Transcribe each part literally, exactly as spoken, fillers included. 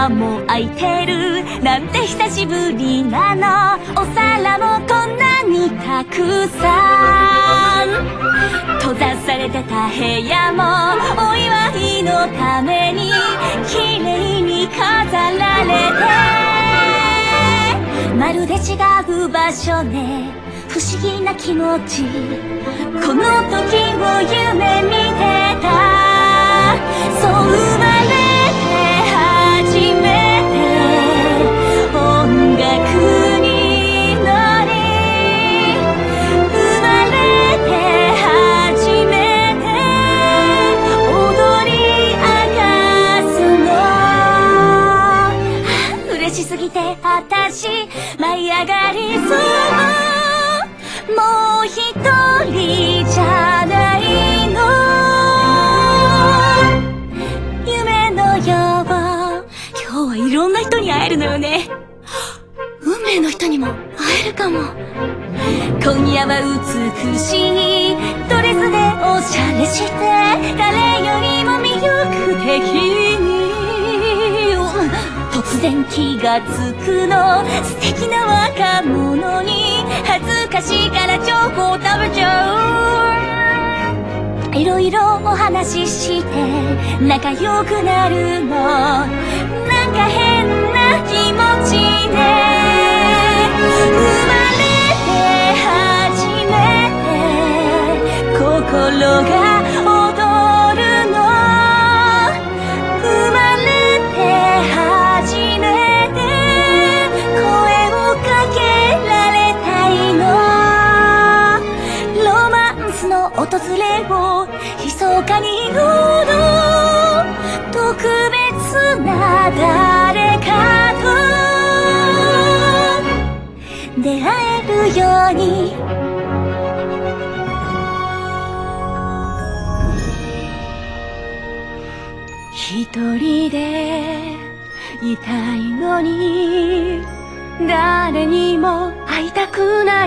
ドアも開いてるなんて久しぶりなの。お皿もこんなにたくさん閉ざされてた部屋もお祝いのために綺麗に飾られて、まるで違う場所で不思議な気持ち、この時を夢見てた。そう生まれて初めて音楽に乗り、生まれて初めて踊り明かすの。嬉しすぎて私舞い上がりそう。もう一人じゃないの。夢のよう。今日はいろんな人に会えるのよね。運命の人にも会えるかも。今夜は美しいドレスでおしゃれして、誰よりも魅力的に。突然気がつくの、素敵な若者に。恥ずかしいからチョコを食べちゃう。いろいろお話しして仲良くなるの。なんか変な気持ちで生まれて初めて心が踊るの。生まれて初めて声をかけられたいの。ロマンスの訪れを密かに祈る。特別な誰かと出会えるように。一人でいたいのに誰にも会いたくない。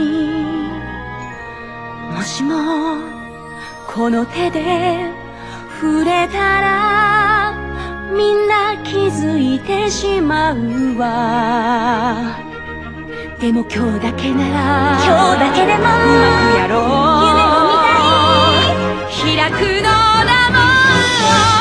もしもこの手で触れたらみんな気づいてしまうわ。でも今日だけなら今日だけでもうまくやろう。夢を見たい開くのだもん。